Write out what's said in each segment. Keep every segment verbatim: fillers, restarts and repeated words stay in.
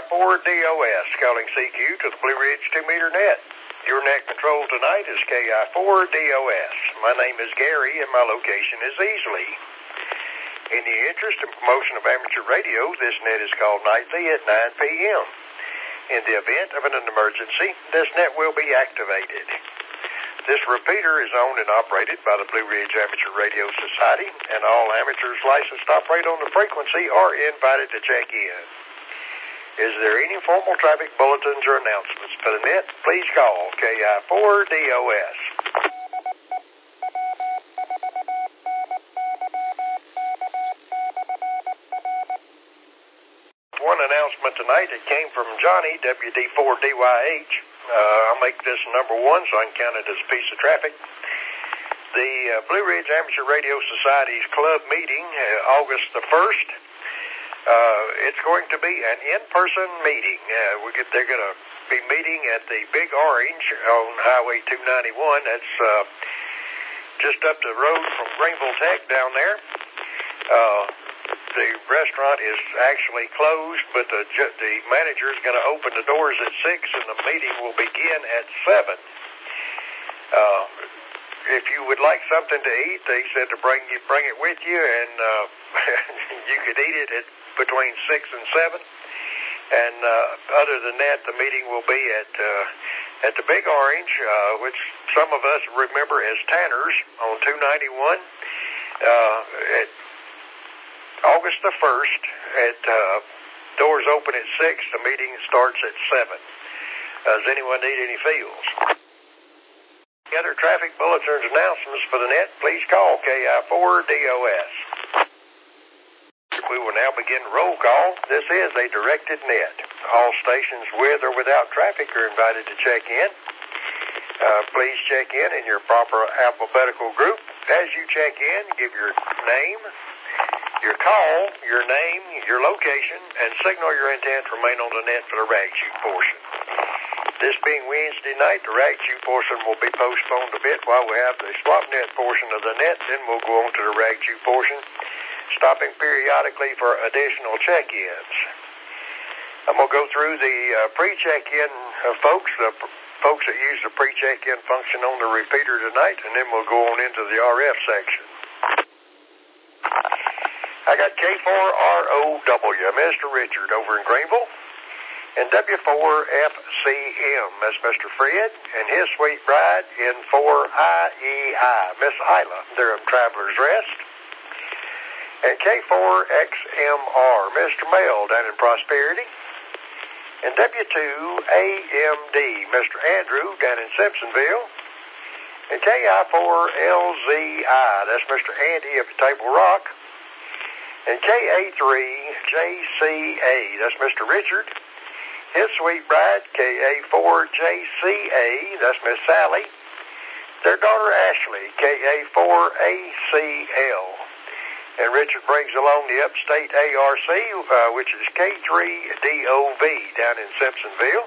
four D O S, calling C Q to the Blue Ridge two meter net. Your net control tonight is K I four D O S. My name is Gary, and my location is Easley. In the interest and promotion of amateur radio, this net is called nightly at nine p.m. In the event of an emergency, this net will be activated. This repeater is owned and operated by the Blue Ridge Amateur Radio Society, and all amateurs licensed to operate on the frequency are invited to check in. Is there any formal traffic bulletins or announcements for the net? Please call K I four D O S. One announcement tonight that came from Johnny, W D four D Y H. Uh, I'll make this number one so I can count it as a piece of traffic. The uh, Blue Ridge Amateur Radio Society's club meeting, uh, August the first, uh, it's going to be an in-person meeting. Uh, we get, they're going to be meeting at the Big Orange on Highway two ninety-one. That's uh, just up the road from Greenville Tech down there. Uh, The restaurant is actually closed, but the the manager is going to open the doors at six, and the meeting will begin at seven. Uh, if you would like something to eat, they said to bring you bring it with you, and uh, you could eat it at between six and seven. And uh, other than that, the meeting will be at uh, at the Big Orange, uh, which some of us remember as Tanner's on two ninety-one. Uh, at August the first, at uh, doors open at six, the meeting starts at seven. Uh, does anyone need any fields? Any other traffic bulletins and announcements for the net, please call K I four D O S. We will now begin roll call. This is a directed net. All stations with or without traffic are invited to check in. Uh, please check in in your proper alphabetical group. As you check in, give your name, your call, your name, your location, and signal your intent to remain on the net for the rag shoot portion. This being Wednesday night, the rag shoot portion will be postponed a bit while we have the swap net portion of the net. Then we'll go on to the rag shoot portion, stopping periodically for additional check-ins. I'm going to go through the uh, pre-check-in uh, folks, the uh, folks that use the pre-check-in function on the repeater tonight, and then we'll go on into the R F section. I got K four R O W, Mister Richard over in Greenville, and W four F C M, that's Mister Fred, and his sweet bride in four I E I, Miss Isla, they're in Traveler's Rest, and K four X M R, Mister Mel down in Prosperity, and W two A M D, Mister Andrew down in Simpsonville, and K I four L Z I, that's Mister Andy up at Table Rock, and K A three J C A, that's Mister Richard, his sweet bride, K A four J C A, that's Miss Sally, their daughter Ashley, K A four A C L, and Richard brings along the Upstate A R C, uh, which is K three D O V down in Simpsonville,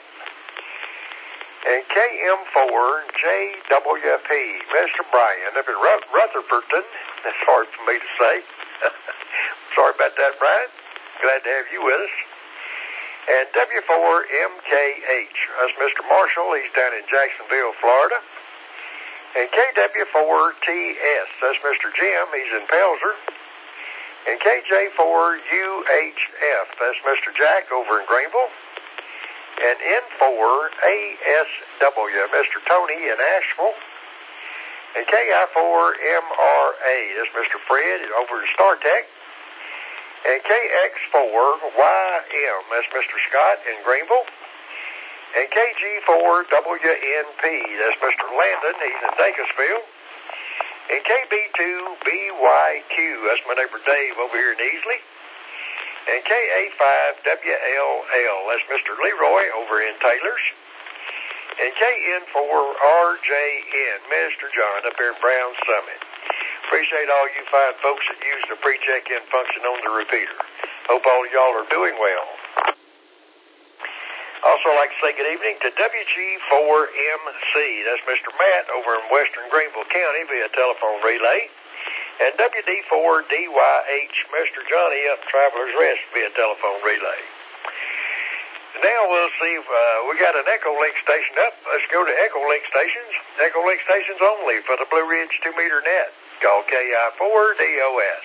and K M four J W P, Mister Brian up in Rutherfordton. That's hard for me to say. Sorry about that, Brian. Glad to have you with us. And W four M K H, that's Mister Marshall. He's down in Jacksonville, Florida. And K W four T S, that's Mister Jim. He's in Pelzer. And K J four U H F, that's Mister Jack over in Greenville. And N four A S W, Mister Tony in Asheville. And K I four M R A, that's Mister Fred over in StarTech. And K X four Y M, that's Mister Scott in Greenville. And K G four W N P, that's Mister Landon, he's in Dacusville. And K B two B Y Q, that's my neighbor Dave over here in Easley. And K A five W L L, that's Mister Leroy over in Taylor's. And K N four R J N, Mister John up here in Brown Summit. Appreciate all you fine folks that use the pre-check-in function on the repeater. Hope all y'all are doing well. Also like to say good evening to W G four M C. That's Mister Matt over in western Greenville County via telephone relay. And W D four D Y H, Mister Johnny up in Traveler's Rest via telephone relay. Now we'll see if uh, we got an Echolink station up. Let's go to Echolink stations. Echolink stations only for the Blue Ridge two meter net. Call K I four D O S.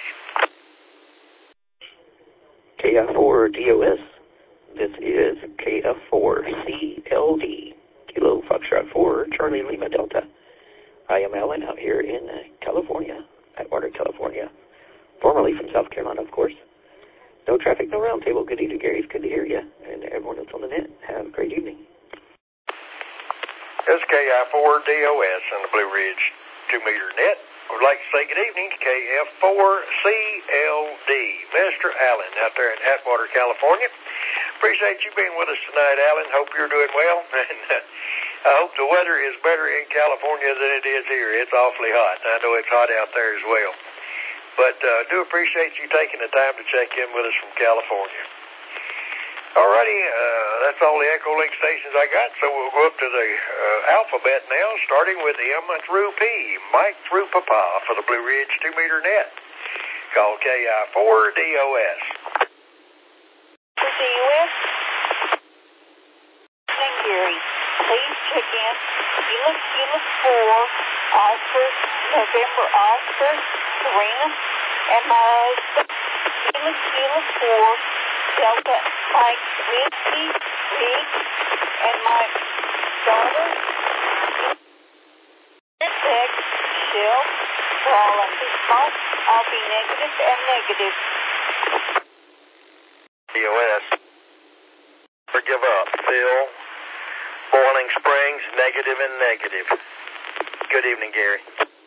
K I four D O S. This is K F four C L D. Kilo Foxtrot four, Charlie Lima Delta. I am Alan out here in California, Atwater, California. Formerly from South Carolina, of course. No traffic, no roundtable. Good evening, Gary. It's good to hear you. And everyone that's on the net, have a great evening. This is K I four D O S on the Blue Ridge two meter net. I would like to say good evening to K F four C L D. Mister Allen out there in Atwater, California. Appreciate you being with us tonight, Allen. Hope you're doing well. And uh, I hope the weather is better in California than it is here. It's awfully hot. I know it's hot out there as well. But I uh, do appreciate you taking the time to check in with us from California. Alrighty, uh, that's all the Echolink stations I got, so we'll go up to the uh, alphabet now, starting with M through P, Mike through Papa for the Blue Ridge two meter net. Call K I four D O S. For D O S, and Gary, please check in. Kilo Kilo four, Oscar, November Oscar, Serena, and my husband. Kilo Kilo four, Delta Mike Whiskey, Rick, and my daughter. Text, Shell, for all of this month, I'll be negative and negative. D O S. Forgive up, Phil. Boiling Springs, negative and negative. Good evening, Gary.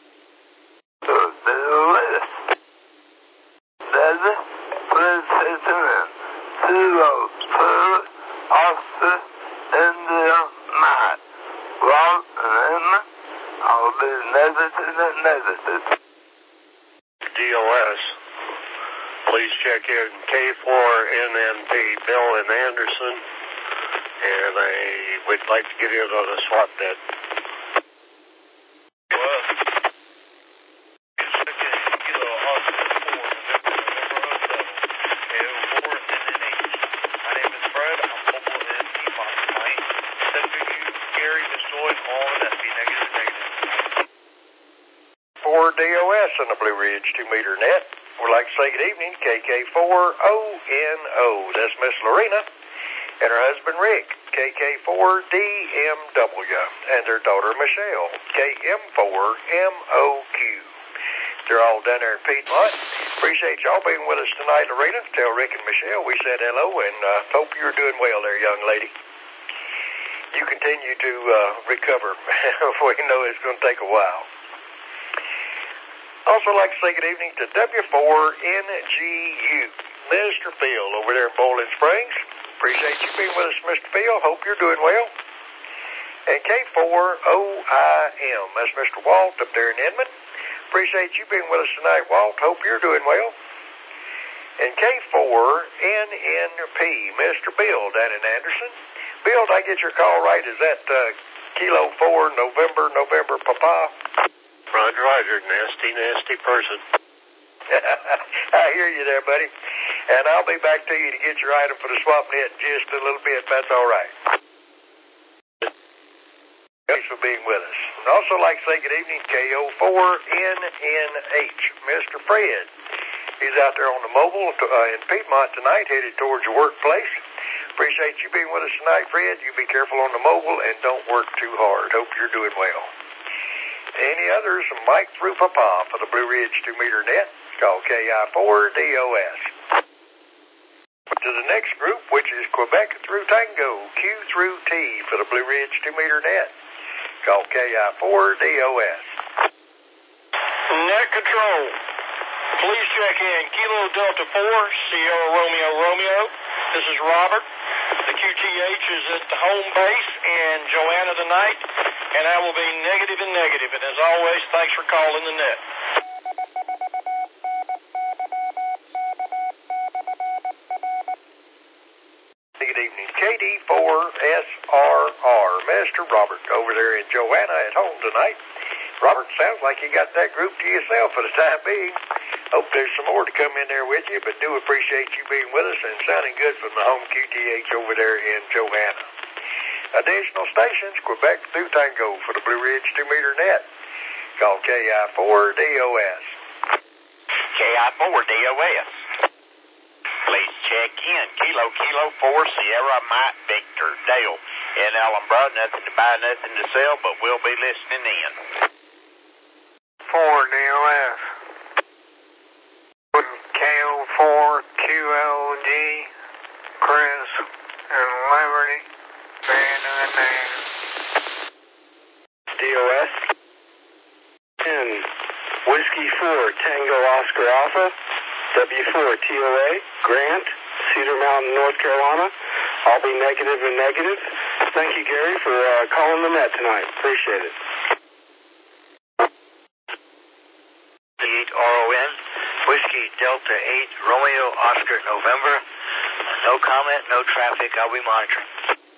D O S. Please check in K four N N P, Bill and Anderson, and I would like to get in on a swap net. Well, check in Kilo Oscar four, November November oh seven, K O four N N H. My name is Fred. I'm mobile in Piedmont tonight. Send to you, Gary, Miss Joy, all of that be negative, negative. four D O S on the Blue Ridge two meter net. We'd like to say good evening, K K four O N O. That's Miss Lorena and her husband Rick, K K four D M W, and their daughter Michelle, K M four M O Q. They're all down there in Piedmont. Appreciate y'all being with us tonight, Lorena. Tell Rick and Michelle we said hello, and uh, hope you're doing well there, young lady. You continue to uh, recover. We know it's going to take a while. Also like to say good evening to W four N G U, Mister Phil over there in Boiling Springs. Appreciate you being with us, Mister Phil. Hope you're doing well. And K four O I M, that's Mister Walt up there in Edmond. Appreciate you being with us tonight, Walt. Hope you're doing well. And K four N N P, Mister Bill down in Anderson. Bill, did I get your call right? Is that uh, Kilo four, November, November, Papa? Roger, Roger, nasty, nasty person. I hear you there, buddy. And I'll be back to you to get your item for the swap net in just a little bit, if that's all right. Thanks for being with us. And also like to say good evening, K O four N N H, Mister Fred. He's out there on the mobile uh, in Piedmont tonight, headed towards your workplace. Appreciate you being with us tonight, Fred. You be careful on the mobile and don't work too hard. Hope you're doing well. Any others? Mike through Papa for the Blue Ridge two meter net. Call K I four D O S. To the next group, which is Quebec through Tango, Q through T for the Blue Ridge two meter net. Call K I four D O S. Net control. Please check in Kilo Delta four, Sierra Romeo Romeo. This is Robert. The Q T H is at the home base in Joanna tonight, and I will be negative and negative. And as always, thanks for calling the net. Good evening, K D four S R R, Mister Robert over there in Joanna at home tonight. Robert, sounds like you got that group to yourself for the time being. Hope there's some more to come in there with you, but do appreciate you being with us and sounding good from the home Q T H over there in Johanna. Additional stations, Quebec through Tango for the Blue Ridge two meter net. Call K I four D O S. K I four D O S. Please check in. Kilo, Kilo four, Sierra Mike Victor. Dale in Ellenborough. Nothing to buy, nothing to sell, but we'll be listening in. four D O S. K O four Q L G, Chris, and Liberty. Band of the name. D O S. ten. Whiskey four, Tango Oscar Alpha. W four T O A, Grant, Cedar Mountain, North Carolina. I'll be negative and negative. Thank you, Gary, for uh, calling the net tonight. Appreciate it. eight R O N, Whiskey Delta eight, Romeo Oscar November. No comment, no traffic. I'll be monitoring.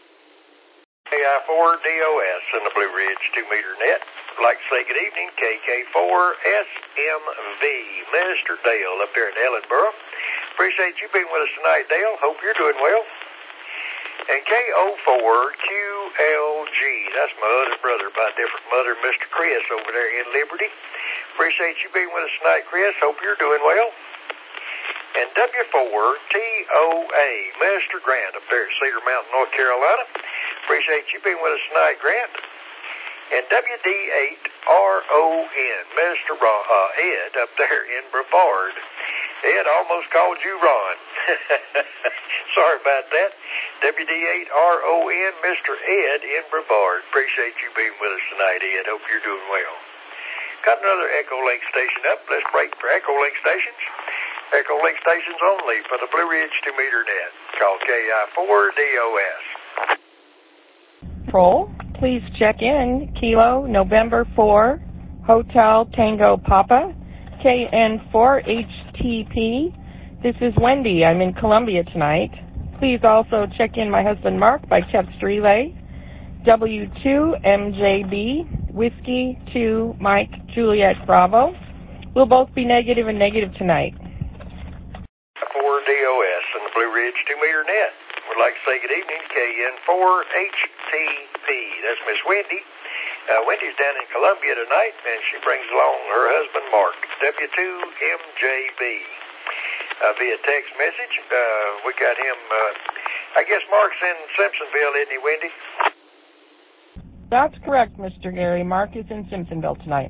K I four D O S in the Blue Ridge two meter net. I'd like to say good evening, K K four S M V, Mister Dale up there in Ellenborough. Appreciate you being with us tonight, Dale. Hope you're doing well. And K O four Q L G, that's my other brother by a different mother, Mister Chris over there in Liberty. Appreciate you being with us tonight, Chris. Hope you're doing well. And W four T O A, Mister Grant up there at Cedar Mountain, North Carolina. Appreciate you being with us tonight, Grant. And W D eight R O N, Mister Ron, uh, Ed up there in Brevard. Ed almost called you Ron. Sorry about that. W D eight R O N, Mister Ed in Brevard. Appreciate you being with us tonight, Ed. Hope you're doing well. Got another Echolink station up. Let's break for Echolink stations. Echolink stations only for the Blue Ridge two meter net. Call K I four D O S. Patrol, please check in. Kilo, November four, Hotel Tango Papa, K N four H T P. This is Wendy. I'm in Columbia tonight. Please also check in my husband Mark by text relay. W two M J B, Whiskey two Mike Juliet Bravo. We'll both be negative and negative tonight. four D O S in the Blue Ridge two meter net. Would like to say good evening, K N four H T P. That's Miss Wendy. Uh, Wendy's down in Columbia tonight, and she brings along her husband, Mark. W two M J B. Uh, via text message. Uh, we got him, uh, I guess Mark's in Simpsonville, isn't he, Wendy? That's correct, Mister Gary. Mark is in Simpsonville tonight.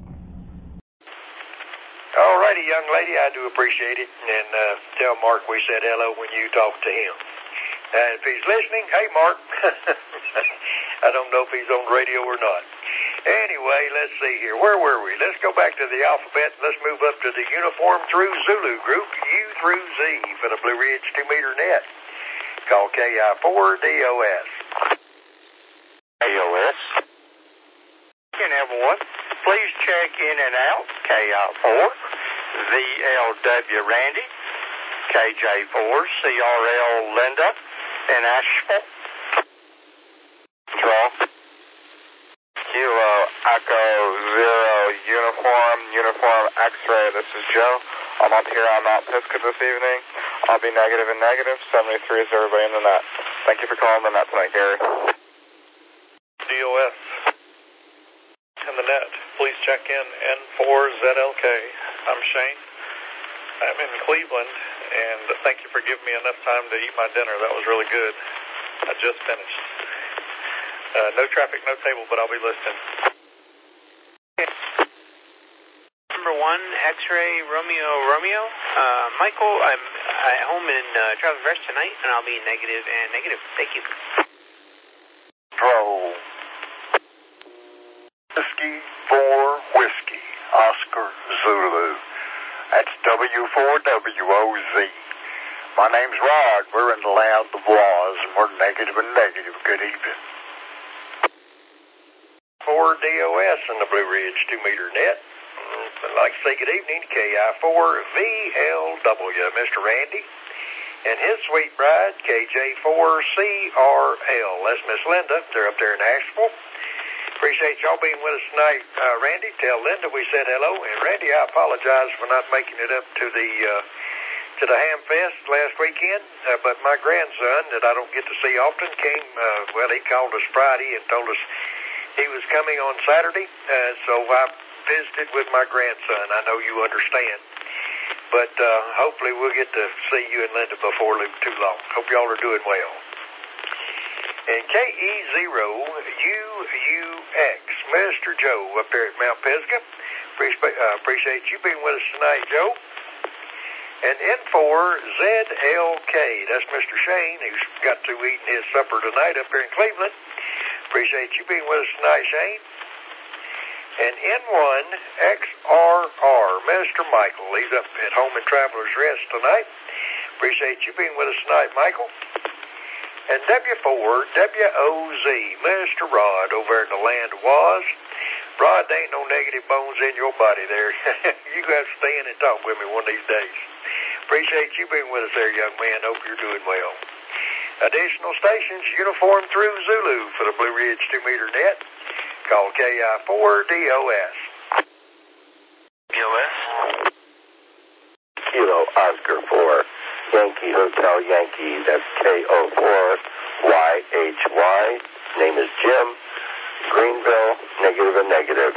All righty, young lady, I do appreciate it. And uh, tell Mark we said hello when you talk to him. And if he's listening, hey, Mark. I don't know if he's on radio or not. Anyway, let's see here. Where were we? Let's go back to the alphabet. Let's move up to the uniform through Zulu group, U through Z for the Blue Ridge two meter net. Call K I four D O S. A O S. And everyone, please check in and out. K I four, V L W Randy, K J four, C R L Linda, and Asheville. Draw. Kilo Echo Zero Uniform, Uniform X-Ray. This is Joe. I'm up here on Mount Pisgah this evening. I'll be negative and negative. seventy-three is everybody in the net. Thank you for calling the net tonight, Gary. D O S. In the net, please check in N four Z L K. I'm Shane. I'm in Cleveland, and thank you for giving me enough time to eat my dinner. That was really good. I just finished. Uh, no traffic, no table, but I'll be listening. Number one, X-Ray Romeo Romeo. Uh, Michael, I'm at home in uh, Travis Fresh tonight, and I'll be negative and negative. Thank you. Control. Whiskey four Whiskey, Oscar Zulu. That's W four W O Z. My name's Rod. We're in the Loud the Bois, and we're negative and negative. Good evening. four D O S in the Blue Ridge two meter net. I'd like to say good evening, K I four V L W, Mister Randy, and his sweet bride, K J four C R L. That's Miss Linda. They're up there in Asheville. Appreciate y'all being with us tonight. Uh, Randy, tell Linda we said hello. And Randy, I apologize for not making it up to the uh, to the Ham Fest last weekend. Uh, but my grandson, that I don't get to see often, came, uh, well, he called us Friday and told us he was coming on Saturday. Uh, so I visited with my grandson. I know you understand. But uh, hopefully we'll get to see you and Linda before too long. Hope y'all are doing well. And K E zero U U X, Mister Joe up there at Mount Pisgah. Appreciate, uh, appreciate you being with us tonight, Joe. And N four Z L K, that's Mister Shane, who's got to eating his supper tonight up here in Cleveland. Appreciate you being with us tonight, Shane. And N one X R R, Mister Michael, he's up at home in Traveler's Rest tonight. Appreciate you being with us tonight, Michael. And W four W O Z, Mister Rod over in the land of Woz. Rod, there ain't no negative bones in your body there. You have to stay in and talk with me one of these days. Appreciate you being with us there, young man. Hope you're doing well. Additional stations, uniform through Zulu for the Blue Ridge two meter net. Call K I four D O S. D O S? Kilo Oscar four. Yankee Hotel Yankee, that's K O four Y H Y. Name is Jim. Greenville, negative and negative.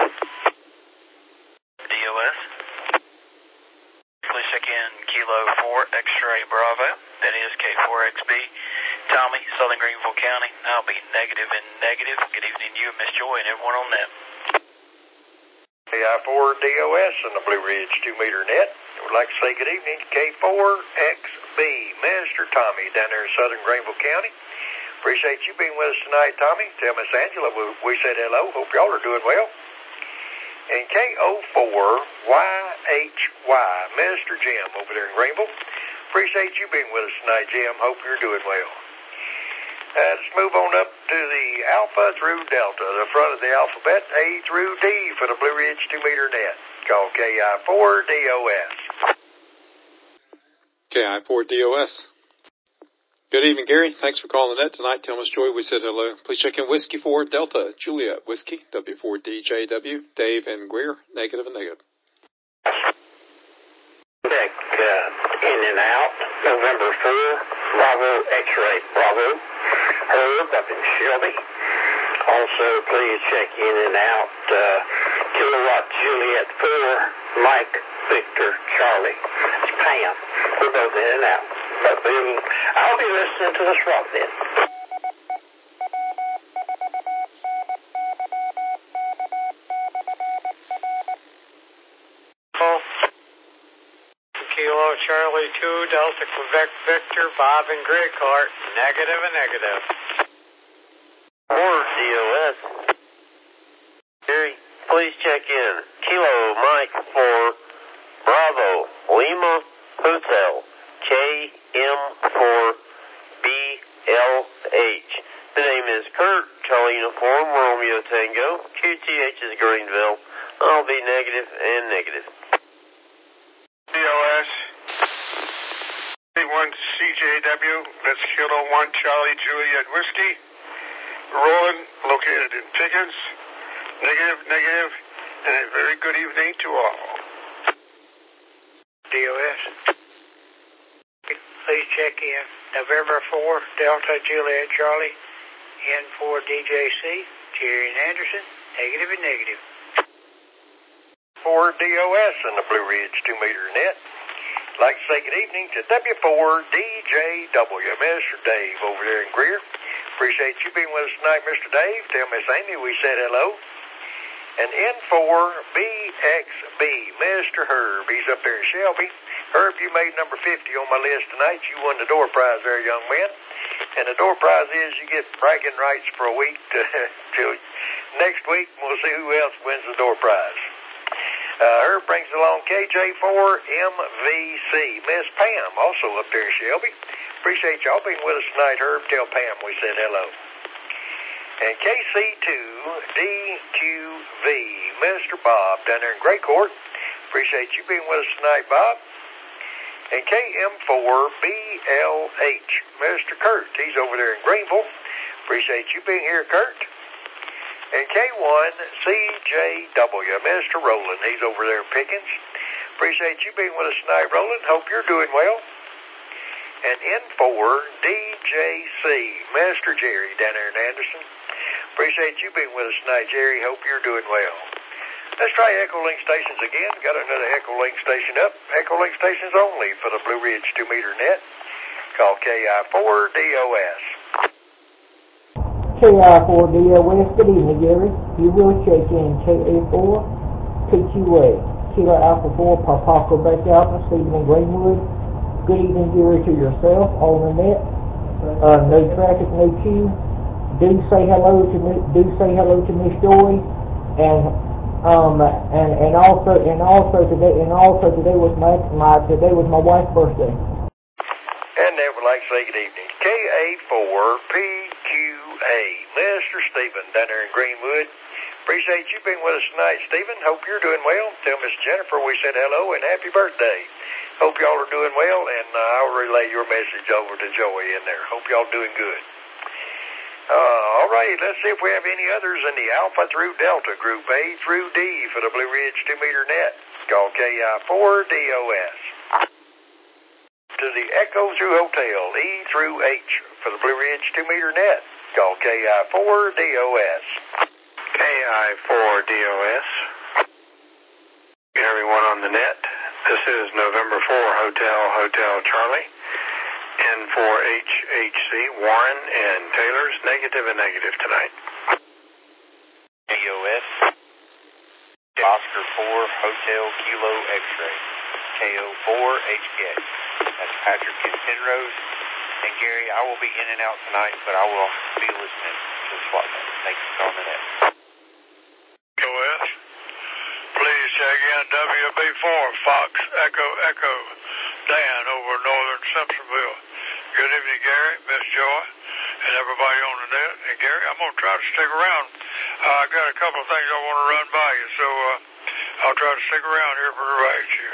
D O S? Please check in Kilo four X-ray Bravo. That is K four X B. Tommy, Southern Greenville County. I'll be negative and negative. Good evening to you, Miss Joy, and everyone on net. K I four D O S and the Blue Ridge two meter net. I would like to say good evening to K four X B, Mister Tommy, down there in Southern Greenville County. Appreciate you being with us tonight, Tommy. Tell Miss Angela we, we said hello. Hope y'all are doing well. And K O four Y H Y, Mister Jim over there in Greenville. Appreciate you being with us tonight, Jim. Hope you're doing well. Uh, let's move on up to the Alpha through Delta, the front of the alphabet, A through D for the Blue Ridge two meter net. Call K I four D O S. K I four D O S. Good evening, Gary. Thanks for calling the net tonight. Tell Miss Joy we said hello. Please check in Whiskey four Delta, Juliet Whiskey, W four D J W, Dave and Greer, negative and negative. Deck uh, in and out, November four, Bravo X-ray Bravo, Herb up in Shelby. Also, please check in and out uh, Kilowatt Juliet four, Mike Victor Charlie. It's Pam. We're both in and out. But then I'll be listening to this rock then. Kilo Charlie two, Delta Quebec Victor, Bob and Greg Cart, negative and negative. Four D O S. Gary, please check in. Kilo Mike four, Bravo, Lima Hotel, K M four B L H. The name is Kurt, Charlie Uniform, Romeo Tango, Q T H is Greenville. I'll be negative and negative. D O S. C one C J W, that's Kilo one Charlie Juliet Whiskey. Roland, located in Pickens. Negative, negative, and a very good evening to all. D O S. Please check in November four, Delta Juliet Charlie, N four D J C, Jerry and Anderson, negative and negative. four D O S and the Blue Ridge two meter net. I'd like to say good evening to W four D J W, Mister Dave over there in Greer. Appreciate you being with us tonight, Mister Dave. Tell Miss Amy we said hello. And N four B X B, Mister Herb. He's up there in Shelby. Herb, you made number fifty on my list tonight. You won the door prize there, young man. And the door prize is you get bragging rights for a week to, till next week. We'll see who else wins the door prize. Uh, Herb brings along K J four M V C, Miss Pam, also up there in Shelby. Appreciate y'all being with us tonight, Herb. Tell Pam we said hello. And K C two D Q V, Mister Bob, down there in Gray Court. Appreciate you being with us tonight, Bob. And K M four B L H, Mister Kurt. He's over there in Greenville. Appreciate you being here, Kurt. And K one C J W, Mister Rowland, he's over there in Pickens. Appreciate you being with us tonight, Rowland. Hope you're doing well. And N four D J C, Mister Jerry down there in Anderson. Appreciate you being with us tonight, Jerry. Hope you're doing well. Let's try Echo Link stations again. Got another Echo Link station up. Echo Link stations only for the Blue Ridge two meter net. Call K I four D O S. K I four D O S, good evening, Gary. You will check in K A four P Q A. Kilo Alpha four, Papaco Back Alpha, Stephen and Greenwood. Good evening, Gary, to yourself on the net. Uh, no traffic, no queue. Do say hello to do say hello to Miss Joy, and um and and also and also today and also today was my my today was my wife's birthday. And they would like to say good evening. K A four P Q A, Mister Stephen down there in Greenwood. Appreciate you being with us tonight, Stephen. Hope you're doing well. Tell Miss Jennifer we said hello and happy birthday. Hope y'all are doing well, and uh, I'll relay your message over to Joey in there. Hope y'all doing good. Uh, all right, let's see if we have any others in the Alpha through Delta group, A through D for the Blue Ridge two meter net. Call K I four D O S. To the Echo through Hotel, E through H for the Blue Ridge two meter net. Call K I four D O S. K I four D O S. Everyone on the net, this is November four Hotel Hotel Charlie. N four H H C, Warren and Taylor's negative and negative tonight. D O S. Oscar four Hotel Kilo X-ray. K O four H K. That's Patrick in Penrose. And Gary, I will be in and out tonight, but I will be listening to the slot. Thank you for calling the net. D O S. Please check in W B four Fox Echo Echo. Dan over Northern Simpsonville. Good evening, Gary, Miss Joy, and everybody on the net. And Gary, I'm going to try to stick around. Uh, I got a couple of things I want to run by you, so uh, I'll try to stick around here for the ride you.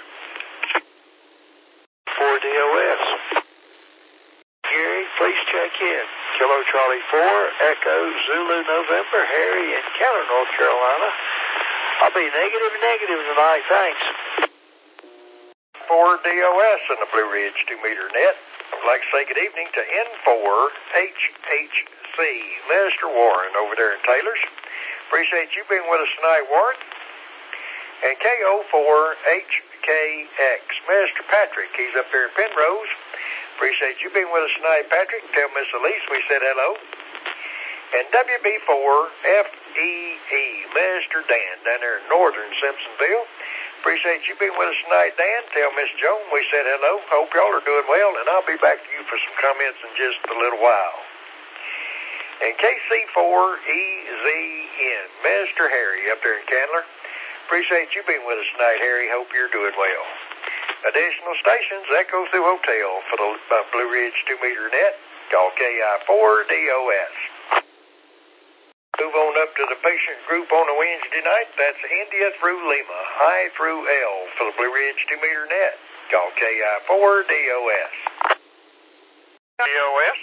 four D O S. Gary, please check in. Kilo Charlie four, Echo Zulu November, Harry in Keller, North Carolina. I'll be negative negative tonight, thanks. four D O S in the Blue Ridge two meter net. I'd like to say good evening to N four H H C, Mister Warren over there in Taylor's. Appreciate you being with us tonight, Warren. And K O four H K X, Mister Patrick, he's up there in Penrose. Appreciate you being with us tonight, Patrick. Tell Miss Elise we said hello. And W B four F E E, Mister Dan down there in Northern Simpsonville. Appreciate you being with us tonight, Dan. Tell Miss Joan we said hello. Hope y'all are doing well, and I'll be back to you for some comments in just a little while. And K C four E Z N, Mister Harry up there in Candler. Appreciate you being with us tonight, Harry. Hope you're doing well. Additional stations, Echo through Hotel for the uh, Blue Ridge two meter net. Call K I four D O S. Move on up to the patient group on a Wednesday night. That's India through Lima, I through L for the Blue Ridge two meter net. Call K I four D O S. D O S.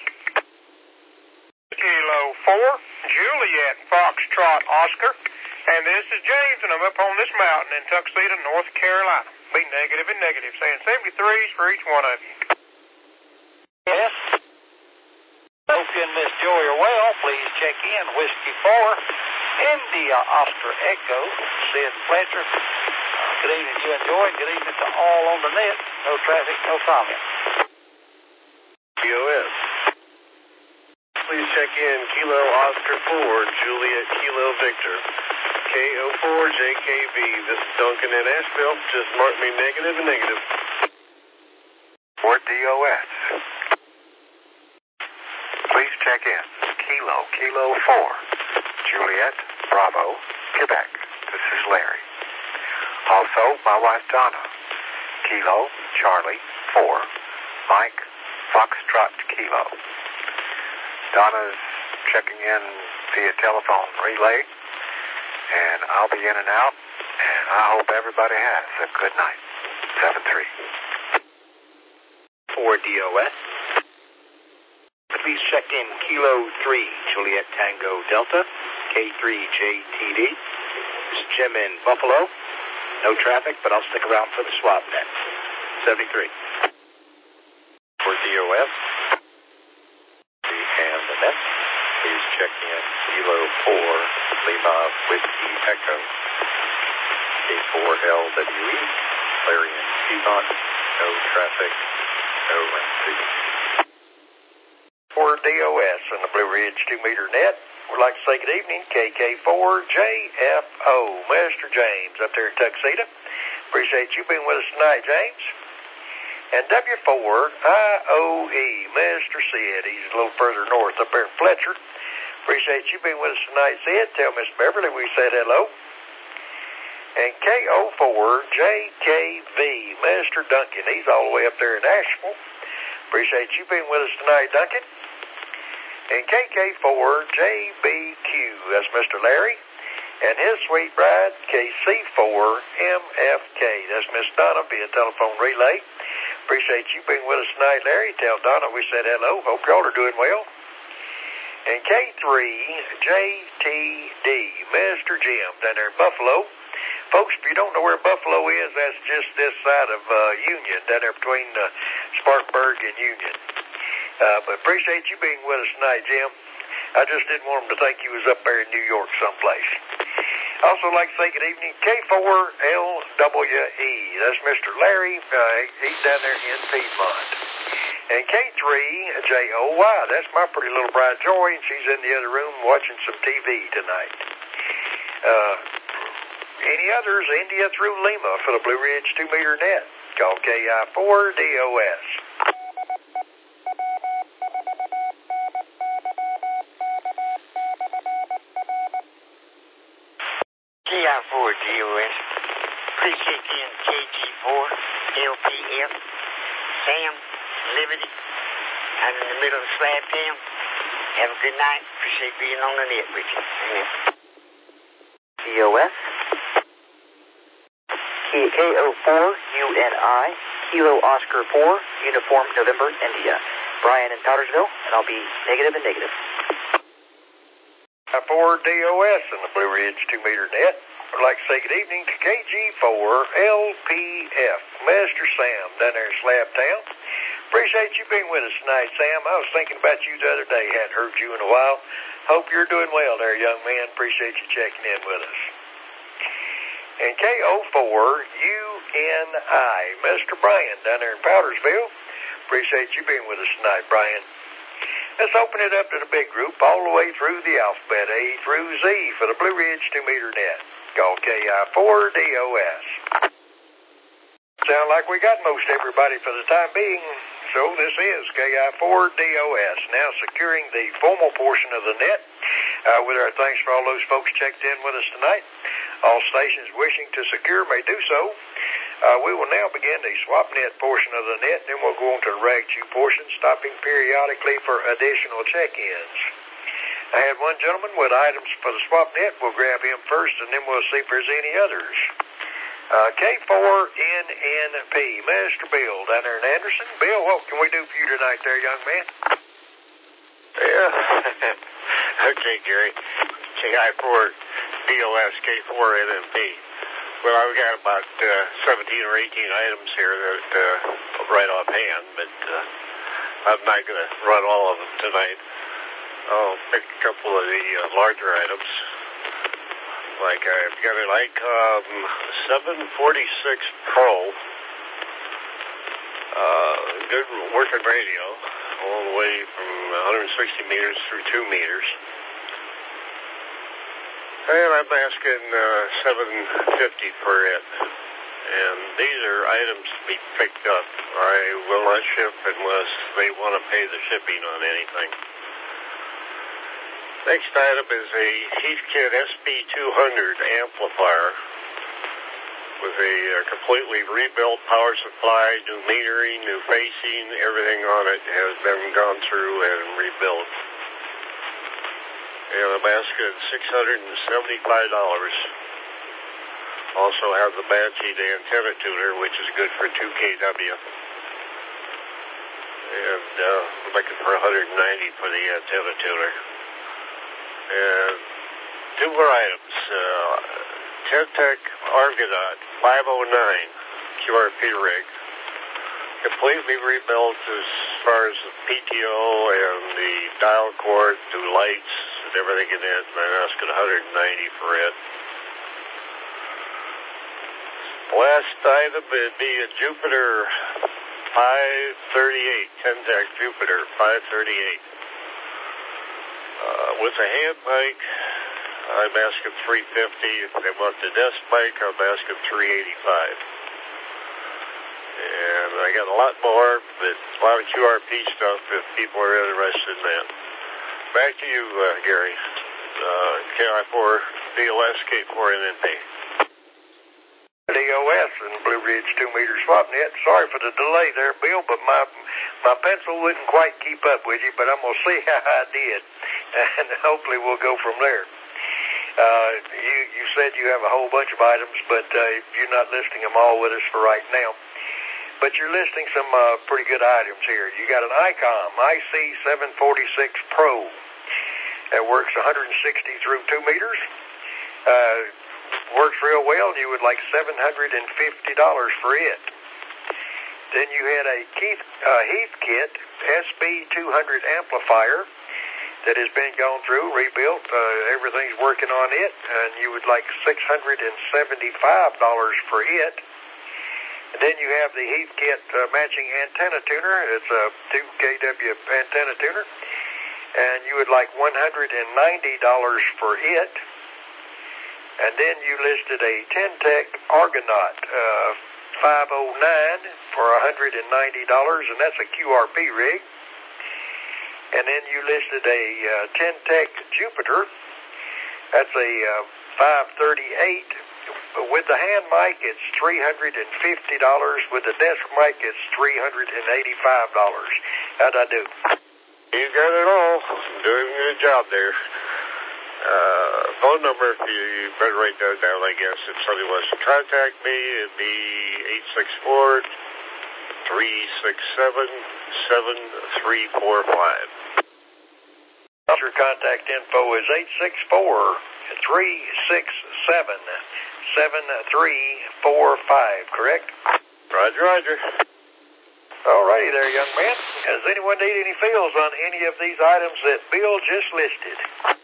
Kilo four, Juliet Foxtrot Oscar. And this is James, and I'm up on this mountain in Tuxedo, North Carolina. Be negative and negative, saying seventy-threes for each one of you. Yes. Hope you and Miss Joy are well. Please check in. Whiskey four, India Oscar Echo, Sid Fletcher. Good evening, you and Joy. Good evening to all on the net. No traffic, no comment. D O S. Please check in Kilo Oscar four, Juliet Kilo Victor. K O four J K B. This is Duncan in Asheville. Just mark me negative and negative. four D O S. Please check in. Kilo, Kilo four. Juliet, Bravo, Quebec. This is Larry. Also, my wife Donna. Kilo, Charlie, four. Mike, Foxtrot, Kilo. Donna's checking in via telephone relay. And I'll be in and out. And I hope everybody has a good night. seven three. four D O S. Please check in Kilo three, Juliet Tango Delta. K three J T D. This is Jim in Buffalo. No traffic, but I'll stick around for the swap net. seventy-three. For D O S, and the net, please check in Kilo four, Lima Whiskey Echo, K four L W E, Clarion Piedmont, no traffic, no ramp signal. For D O S and the Blue Ridge two meter net, we'd like to say good evening, K K four J F O, Mister James up there in Tuxedo. Appreciate you being with us tonight, James. And W four I O E, Mister Sid, he's a little further north up there in Fletcher. Appreciate you being with us tonight, Sid. Tell Miss Beverly we said hello. And K O four J K V, Mister Duncan, he's all the way up there in Asheville. Appreciate you being with us tonight, Duncan. And K K four J B Q, that's Mister Larry. And his sweet bride, K C four M F K, that's Miss Donna via telephone relay. Appreciate you being with us tonight, Larry. Tell Donna we said hello. Hope y'all are doing well. And K three J T D, Mister Jim down there in Buffalo. Folks, if you don't know where Buffalo is, that's just this side of uh, Union, down there between uh, Spartanburg and Union. Uh, but appreciate you being with us tonight, Jim. I just didn't want him to think you was up there in New York someplace. Also like to say good evening, K four L W E. That's Mister Larry. Uh, he's down there in Piedmont. And K three J O Y. That's my pretty little bride, Joy, and she's in the other room watching some T V tonight. Uh, any others? India through Lima for the Blue Ridge two meter net. Call K I four D O S. K I four D O S, please check in K G four L P F, Sam, Liberty. I'm in the middle of Slab Town. Have a good night. Appreciate being on the net with you. Amen. D O S, K O four U N I, Kilo Oscar four, Uniform November, India. Brian in Powdersville, and I'll be negative and negative. four D O S and the Blue Ridge two meter net. I'd like to say good evening to K G four L P F, Mister Sam down there in Slab Town. Appreciate you being with us tonight, Sam. I was thinking about you the other day. Hadn't heard you in a while. Hope you're doing well there, young man. Appreciate you checking in with us. And K O four U N I, Mister Brian down there in Powdersville. Appreciate you being with us tonight, Brian. Let's open it up to the big group all the way through the alphabet, A through Z, for the Blue Ridge two meter net. Call K I four D O S. Sound like we got most everybody for the time being, so this is K I four D O S, now securing the formal portion of the net. Uh, with our thanks for all those folks checked in with us tonight. All stations wishing to secure may do so. Uh, we will now begin the swap net portion of the net, then we'll go on to the rag chew portion, stopping periodically for additional check-ins. I had one gentleman with items for the swap net. We'll grab him first, and then we'll see if there's any others. Uh, K four N N P, Mister Bill down there in Anderson. Bill, what can we do for you tonight there, young man? Yeah. Okay, Gary. K I four D O S, K four N N P. Well, I've got about uh, seventeen or eighteen items here that uh, right offhand, but uh, I'm not going to run all of them tonight. I'll pick a couple of the uh, larger items. Like I've got an ICOM seven forty-six Pro, uh, good working radio, all the way from one hundred sixty meters through two meters. And I'm asking uh, seven fifty for it. And these are items to be picked up. I will not ship unless they want to pay the shipping on anything. Next item is a Heathkit S P two hundred amplifier with a uh, completely rebuilt power supply, new metering, new facing, everything on it has been gone through and rebuilt. And I'm asking six hundred seventy-five dollars. Also have the Banshee antenna tuner, which is good for two K W. And uh, I'm looking for one hundred ninety dollars for the antenna tuner. And two more items. Uh, Tentec Argonaut five oh nine Q R P rig. Completely rebuilt as far as the P T O and the dial cord, new lights, and everything in it, and I'm asking one hundred ninety for it. Last item would be a Jupiter five thirty-eight, Tentec Jupiter five thirty-eight. Uh, with a hand mic, I'm asking three fifty. If they want the desk mic, I'm asking three eighty-five. And I got a lot more, but a lot of Q R P stuff if people are interested in that. Back to you, uh, Gary. Uh, K I four, D O S, K four N N P. D O S and Blue Ridge two meter swap net. Sorry for the delay there, Bill, but my my pencil wouldn't quite keep up with you, but I'm going to see how I did, and hopefully we'll go from there. Uh, you, you said you have a whole bunch of items, but uh, you're not listing them all with us for right now. But you're listing some uh, pretty good items here. You got an ICOM I C seven forty-six Pro that works one hundred sixty through two meters. Uh, works real well, and you would like seven hundred fifty dollars for it. Then you had a Keith, uh, Heathkit S B two hundred amplifier that has been gone through, rebuilt. Uh, everything's working on it, and you would like six hundred seventy-five dollars for it. And then you have the Heathkit uh, matching antenna tuner. It's a two K W antenna tuner, and you would like one hundred ninety dollars for it. And then you listed a Tentec Argonaut uh, five oh nine for one hundred ninety dollars, and that's a Q R P rig. And then you listed a uh, Tentec Jupiter. That's a uh, five thirty-eight. With the hand mic, it's three hundred fifty dollars. With the desk mic, it's three hundred eighty-five dollars. How'd I do? You got it all. Doing a good job there. Uh, phone number, if you, you better write that down, I guess. If somebody wants to contact me, it'd be eight six four, three six seven, seven three four five. Your contact info is eight six four, three six seven, seven three four five, correct? Roger, roger. All righty there, young man. Does anyone need any fills on any of these items that Bill just listed?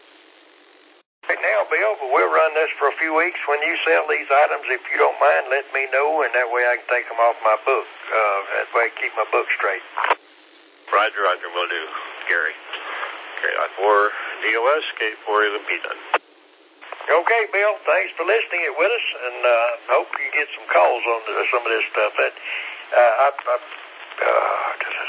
Right now, Bill, but we'll run this for a few weeks. When you sell these items, if you don't mind, let me know, and that way I can take them off my book. Uh, that way I can keep my book straight. Roger, roger, will do, Gary. K I four D O S, K four N P done. Okay, Bill, thanks for listening it with us, and uh, hope you get some calls on the, some of this stuff. That uh, I, I, uh,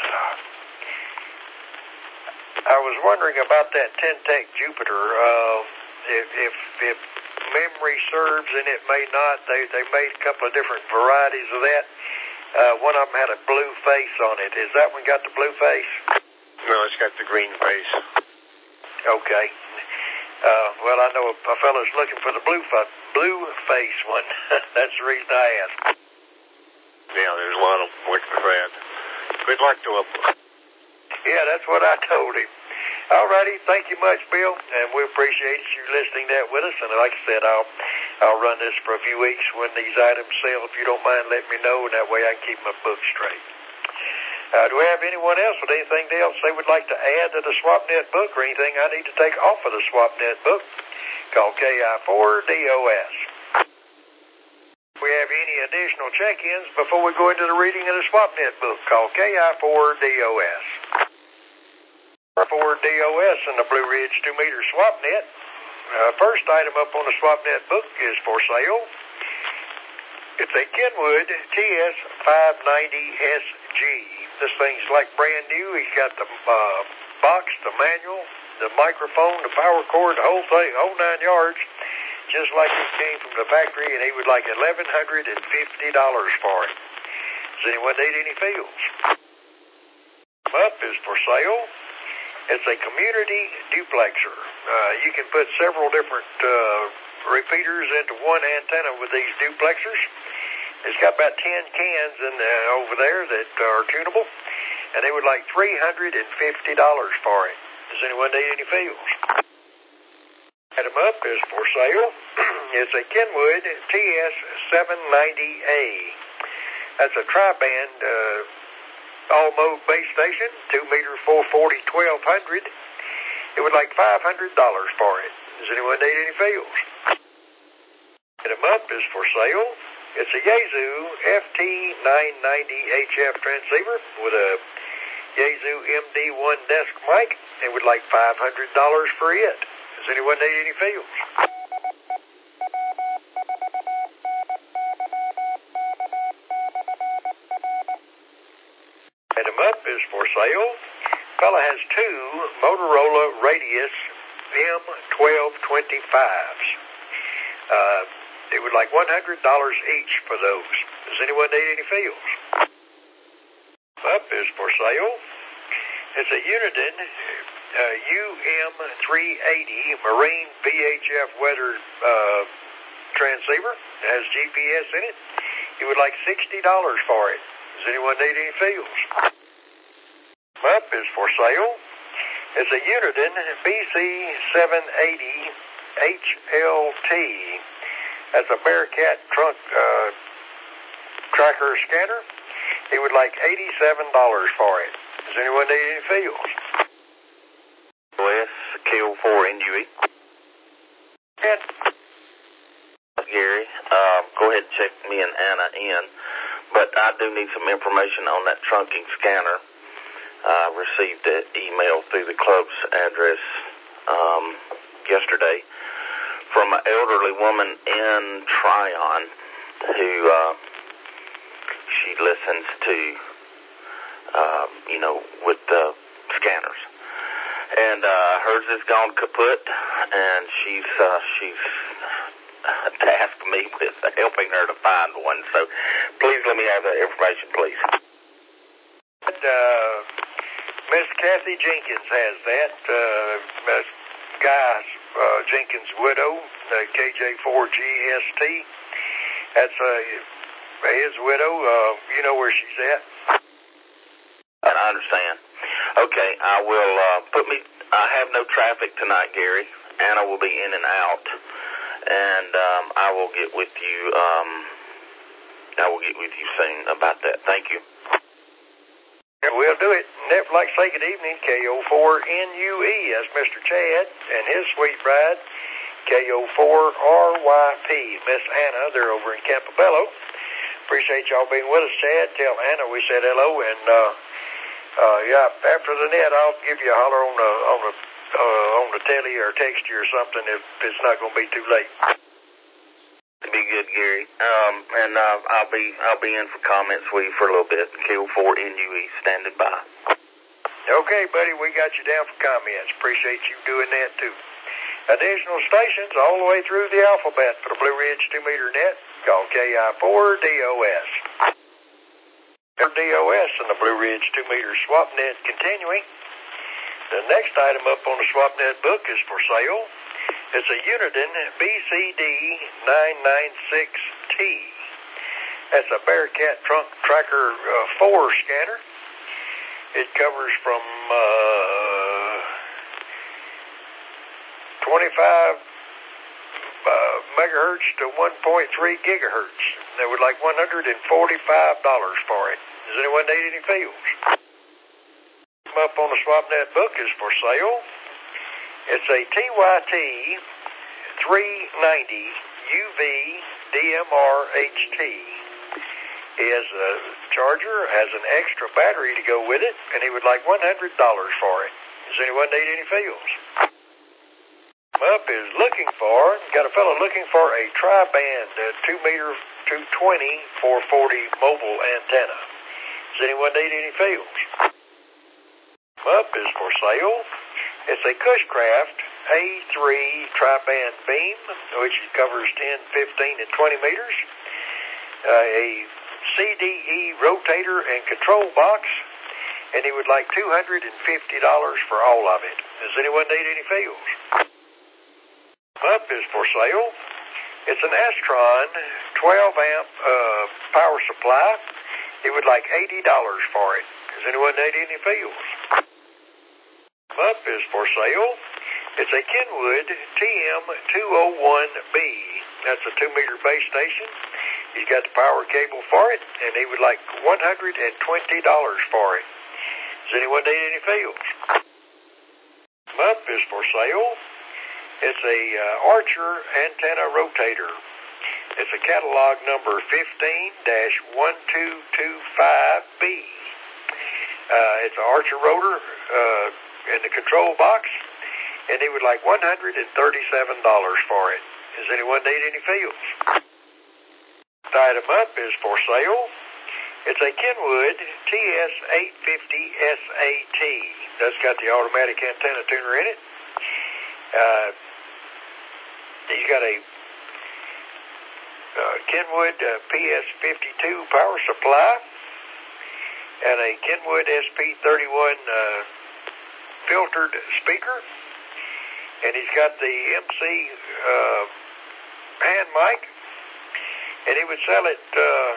I was wondering about that Tentec Jupiter. Uh, If, if if memory serves, and it may not, they they made a couple of different varieties of that. Uh, one of them had a blue face on it. Is that one got the blue face? No, it's got the green face. Okay. Uh, well, I know a, a fellow's looking for the blue fa- blue face one. That's the reason I asked. Yeah, there's a lot of them looking for that. Good luck to them. Yeah, that's what I told him. All righty, thank you much, Bill, and we appreciate you listening that with us. And like I said, I'll I'll run this for a few weeks. When these items sell, if you don't mind, let me know, and that way I can keep my book straight. Uh, do we have anyone else with anything else they would like to add to the SwapNet book, or anything I need to take off of the SwapNet book? Call K I four D O S. If we have any additional check-ins before we go into the reading of the SwapNet book, call K I four D O S. For D O S and the Blue Ridge two meter SwapNet. Uh, first item up on the SwapNet book is for sale. It's a Kenwood T S five ninety S G. This thing's like brand new. He's got the uh, box, the manual, the microphone, the power cord, the whole thing, whole nine yards, just like it came from the factory, and he would like eleven fifty dollars for it. Does anyone need any fills? Up is for sale. It's a community duplexer. Uh, you can put several different uh, repeaters into one antenna with these duplexers. It's got about ten cans in uh, over there that are tunable, and they would like three hundred fifty dollars for it. Does anyone need any fills? Item up is for sale. It's a Kenwood T S seven ninety A. That's a tri-band uh, all-mode base station, two meter, four forty, twelve hundred. It would like five hundred dollars for it. Does anyone need any fields? Item up is for sale. It's a Yaesu F T nine ninety H F transceiver with a Yaesu M D one desk mic. It would like five hundred dollars for it. Does anyone need any fields? Item up is for sale. Fella has two Motorola Radius M twelve twenty-fives. Uh, they would like one hundred dollars each for those. Does anyone need any fields? Up is for sale. It's a Uniden uh, U M three eighty Marine V H F weather uh, transceiver. It has G P S in it. You would like sixty dollars for it. Does anyone need any fields? Up is for sale. It's a Uniden B C seven eighty H L T. That's a Bearcat trunk uh, tracker scanner. He would like eighty-seven dollars for it. Does anyone need any fields? O S K O four N U E. Yeah. Gary, uh, go ahead and check me and Anna in, but I do need some information on that trunking scanner. I uh, received an email through the club's address um, yesterday from an elderly woman in Tryon who uh, she listens to, uh, you know, with the scanners. And uh, hers has gone kaput, and she's uh, she's tasked me with helping her to find one. So please let me have that information, please. And, uh, Miss Kathy Jenkins has that. Uh, Miss Guy uh, Jenkins' widow, uh, K J four G S T. That's uh, his widow. Uh, you know where she's at. And I understand. Okay, I will uh, put me. I have no traffic tonight, Gary. Anna will be in and out, and um, I will get with you. Um, I will get with you soon about that. Thank you. We'll do it. Never like say good evening, K O four N U E. That's Mister Chad and his sweet bride, K O four R Y P. Miss Anna, they're over in Campobello. Appreciate y'all being with us, Chad. Tell Anna we said hello, and uh, uh, yeah, after the net, I'll give you a holler on the on the uh, on the telly or text you or something if it's not going to be too late. Be good, Gary. Um, and uh, I'll be I'll be in for comments with you for a little bit. K O four N U E standing by. Okay, buddy, we got you down for comments. Appreciate you doing that too. Additional stations all the way through the alphabet for the Blue Ridge two meter net. Call K I four D O S. D O S and the Blue Ridge two meter swap net continuing. The next item up on the swap net book is for sale. It's a Uniden B C D nine ninety-six T. That's a Bearcat Trunk Tracker uh, four scanner. It covers from uh, twenty-five uh, megahertz to one point three gigahertz. They would like one hundred forty-five dollars for it. Does anyone need any fields? Up on the SwapNet book is for sale. It's a T Y T three ninety U V D M R H T. He has a charger, has an extra battery to go with it, and he would like one hundred dollars for it. Does anyone need any fields? Up is looking for, got a fellow looking for a tri-band uh, two meter two twenty four forty mobile antenna. Does anyone need any fields? Up is for sale. It's a Cushcraft A three tri-band beam, which covers ten, fifteen, and twenty meters. Uh, a C D E rotator and control box, and he would like two hundred fifty dollars for all of it. Does anyone need any fields? Up is for sale. It's an Astron twelve amp uh, power supply. He would like eighty dollars for it. Does anyone need any fields? Up is for sale. It's a Kenwood T M two oh one B. That's a two-meter base station. He's got the power cable for it, and he would like one hundred twenty dollars for it. Does anyone need any fields? Up is for sale. It's a uh, Archer antenna rotator. It's a catalog number fifteen dash one two two five B. Uh, it's an Archer rotor uh, in the control box, and he would like one hundred thirty-seven dollars for it. Does anyone need any fields? The item up is for sale. It's a Kenwood T S eight fifty S A T. That's got the automatic antenna tuner in it. Uh, he's got a uh, Kenwood uh, P S fifty-two power supply and a Kenwood S P thirty-one uh, filtered speaker. And he's got the M C uh, hand mic, and he would sell it, uh,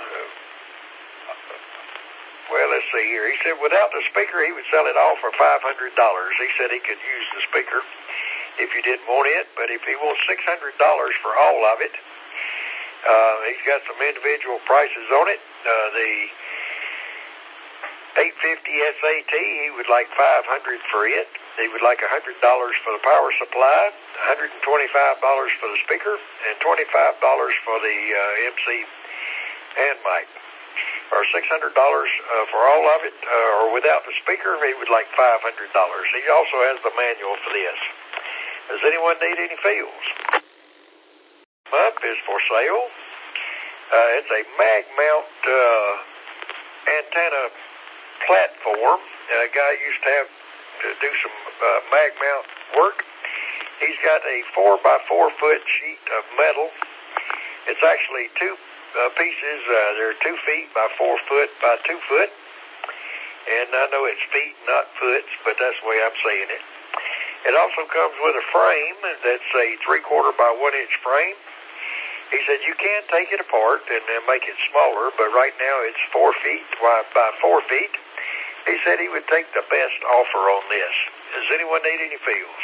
well, let's see here. He said without the speaker, he would sell it all for five hundred dollars. He said he could use the speaker if you didn't want it, but if he wants six hundred dollars for all of it, uh, he's got some individual prices on it. Uh, the eight fifty S A T, he would like five hundred dollars for it. He would like one hundred dollars for the power supply, one hundred twenty-five dollars for the speaker, and twenty-five dollars for the uh, M C hand mic. Or six hundred dollars uh, for all of it, uh, or without the speaker, he would like five hundred dollars. He also has the manual for this. Does anyone need any fields? Up is for sale. Uh, it's a mag mount uh, antenna platform. A guy used to have to do some uh, mag mount work. He's got a four by four foot sheet of metal. It's actually two uh, pieces. Uh, they're two feet by four foot by two foot. And I know it's feet, not foots, but that's the way I'm saying it. It also comes with a frame that's a three quarter by one inch frame. He said you can take it apart and uh, make it smaller, but right now it's four feet by four feet. He said he would take the best offer on this. Does anyone need any fields?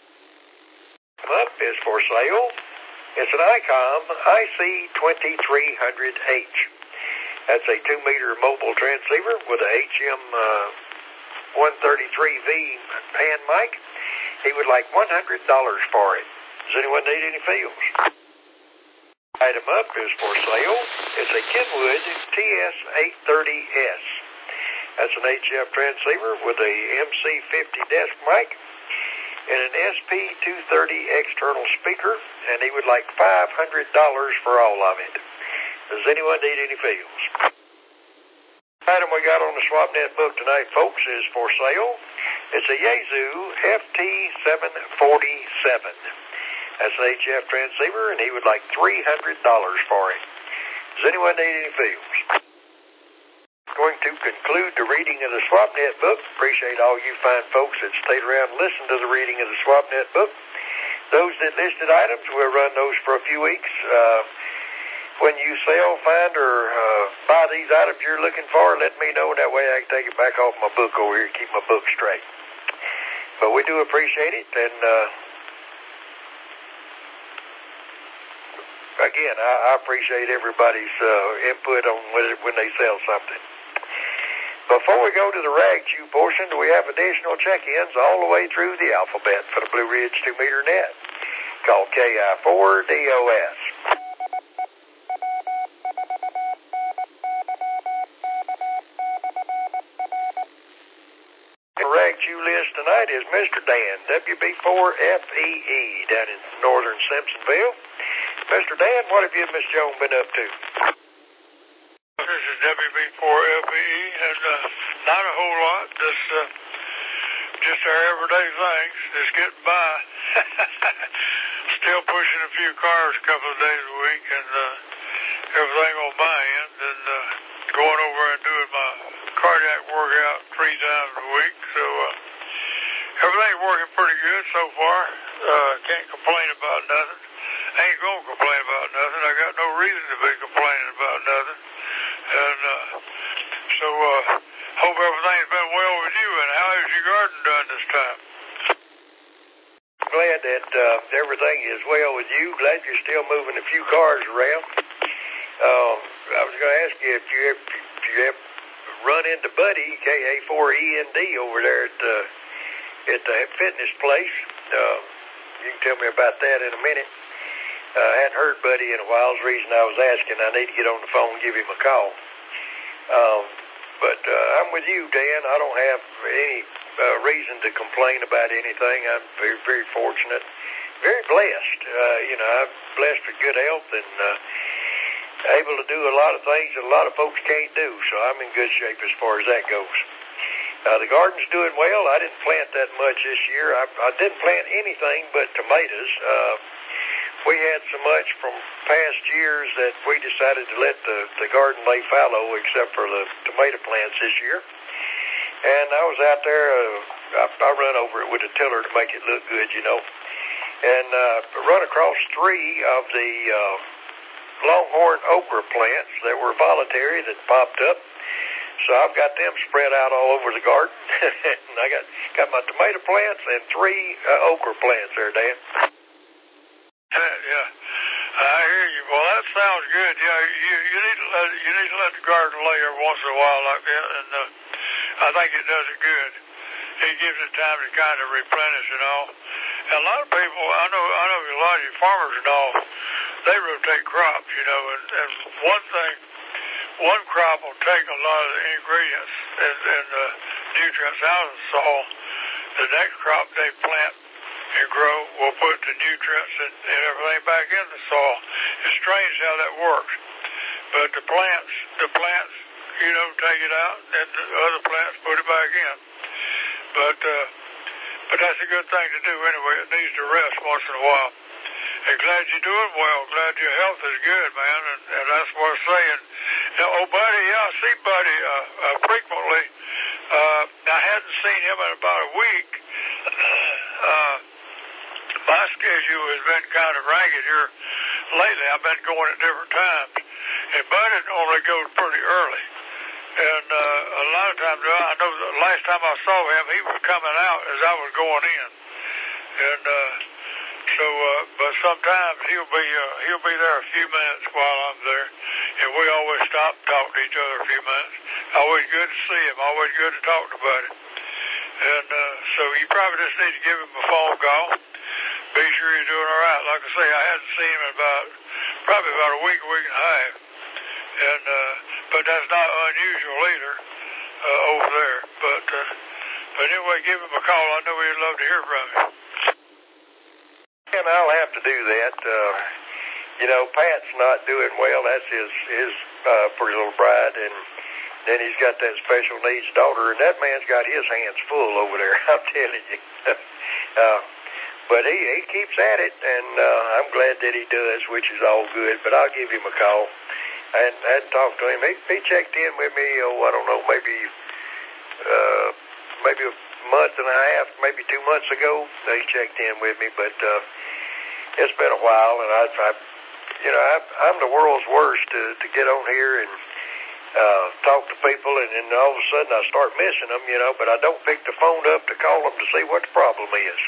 Up is for sale. It's an ICOM I C twenty-three hundred H. That's a two meter mobile transceiver with a H M uh, one thirty-three V hand mic. He would like one hundred dollars for it. Does anyone need any fields? Item up is for sale. It's a Kenwood T S eight thirty S. That's an H F transceiver with a M C fifty desk mic and an S P two thirty external speaker, and he would like five hundred dollars for all of it. Does anyone need any fields? The item we got on the SwapNet book tonight, folks, is for sale. It's a Yaesu F T seven forty-seven. That's an H F transceiver, and he would like three hundred dollars for it. Does anyone need any fields? Going to conclude the reading of the SwapNet book. Appreciate all you fine folks that stayed around and listened to the reading of the SwapNet book. Those that listed items, we'll run those for a few weeks. Uh, when you sell, find, or uh, buy these items you're looking for, let me know. That way I can take it back off my book over here and keep my book straight. But we do appreciate it, and uh, again, I, I appreciate everybody's uh, input on when they sell something. Before we go to the rag chew portion, we have additional check-ins all the way through the alphabet for the Blue Ridge two meter net. Call K I four D O S. The rag chew list tonight is Mister Dan, W B four F E E, down in northern Simpsonville. Mister Dan, what have you and Miss Joan been up to? This is W B four F E E, and uh, not a whole lot, just uh, just our everyday things, just getting by. Still pushing a few cars a couple of days a week, and uh, everything on my end, and uh, going over and doing my cardiac workout three times a week, so uh, everything's working pretty good so far. Uh, can't complain about nothing. Ain't gonna complain about nothing. I got no reason to be complaining about nothing. And uh, so uh, hope everything's been well with you. And how is your garden done this time? Glad everything is well with you. Glad you're still moving a few cars around. Uh, I was going to ask you if you ever, if you ever run into Buddy, K A four E N D, over there at the, at the fitness place. Uh, you can tell me about that in a minute. Uh, I hadn't heard Buddy in a while. That's the reason I was asking. I need to get on the phone and give him a call. Um, but uh, I'm with you, Dan. I don't have any uh, reason to complain about anything. I'm very, very fortunate, very blessed. Uh, you know, I'm blessed with good health and uh, able to do a lot of things that a lot of folks can't do. So I'm in good shape as far as that goes. Uh, the garden's doing well. I didn't plant that much this year. I, I didn't plant anything but tomatoes. Uh, we had so much from past years that we decided to let the, the garden lay fallow except for the tomato plants this year. And I was out there, uh, I, I run over it with a tiller to make it look good, you know. And uh, run across three of the uh, longhorn okra plants that were voluntary that popped up. So I've got them spread out all over the garden. And I got got my tomato plants and three uh, okra plants there, Dan. Uh, yeah, I hear you. Well, that sounds good. Yeah, you you need to let you need to let the garden lay every once in a while like that, and uh, I think it does it good. It gives it time to kind of replenish and all. And a lot of people, I know, I know a lot of you farmers and all, they rotate crops, you know, and, and one thing. One crop will take a lot of the ingredients and, and the nutrients out of the soil. The next crop they plant and grow will put the nutrients and, and everything back in the soil. It's strange how that works. But the plants, the plants, you know, take it out, and the other plants put it back in. But uh, but that's a good thing to do anyway. It needs to rest once in a while. And glad you're doing well. Glad your health is good, man. And, and that's what I'm saying. Now, oh, Buddy, yeah, I see Buddy uh, uh, frequently. Uh, I hadn't seen him in about a week. uh, my schedule has been kind of ragged here lately. I've been going at different times. And Buddy normally goes pretty early. And uh, a lot of times, I know the last time I saw him, he was coming out as I was going in. And uh, so, uh, but sometimes he'll be uh, he'll be there a few minutes while I'm there, and we always stop and talk to each other a few minutes. Always good to see him. Always good to talk about it. And uh, so you probably just need to give him a phone call. Be sure he's doing all right. Like I say, I hadn't seen him in about probably about a week, a week and a half. And uh, but that's not unusual either uh, over there. But uh, but anyway, give him a call. I know he'd love to hear from him. And I'll have to do that. Uh, you know, Pat's not doing well. That's his his uh, pretty little bride, and then he's got that special needs daughter, and that man's got his hands full over there. I'm telling you. uh, but he he keeps at it, and uh, I'm glad that he does, which is all good. But I'll give him a call. I hadn't, I hadn't talked to him. He, he checked in with me. Oh, I don't know, maybe uh, maybe a month and a half, maybe two months ago. He checked in with me, but. Uh, It's been a while, and I, I you know, I, I'm the world's worst to, to get on here and uh, talk to people, and then all of a sudden I start missing them, you know, but I don't pick the phone up to call them to see what the problem is.